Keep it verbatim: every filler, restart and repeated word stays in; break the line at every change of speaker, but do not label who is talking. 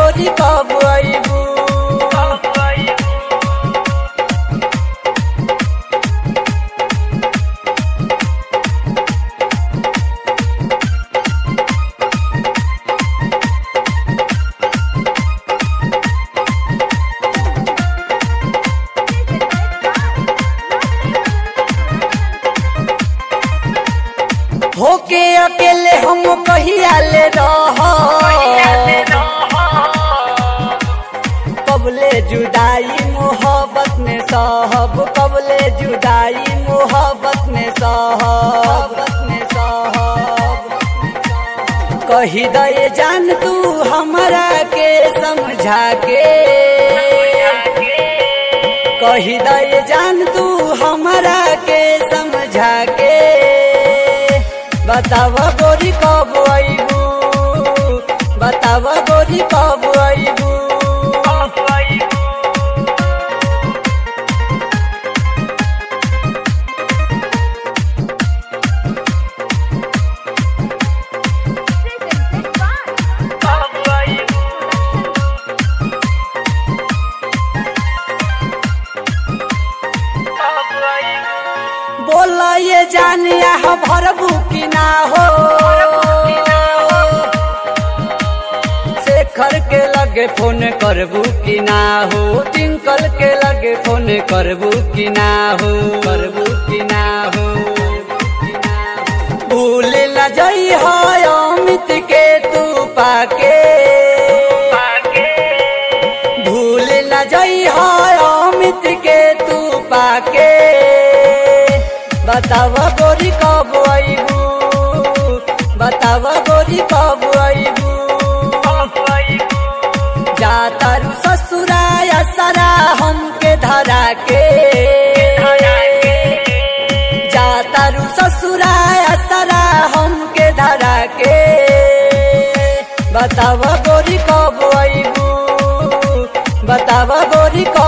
गोरी कब आईबू। होके अकेले हम कहिया ले रह कबले जुदाई मोहब्बत में सहब कबले जुदाई मोहब्बत में सहब में सहब कही दे जान तू हमरा के समझा के कही दे जान तू हमरा के समझा के बताव गोरी कब आईबू बताव गोरी कब आईबू। बोला ये जानिया हो भरबू की ना हो शेखर के लगे फोन करबू की ना हो टिंकल के लगे फोन करबू की ना हो करबू की ना हो भूल न जाई हो अमित के तू पाके भूल न जाई हो अमित के तू पाके बताव गोरी कब आईबू बताव गोरी कब आईबू। जातारू ससुराया सारा हमके धरा के जातारू ससुराया सारा हमके धरा के बताव गोरी कब आईबू बताव गोरी कब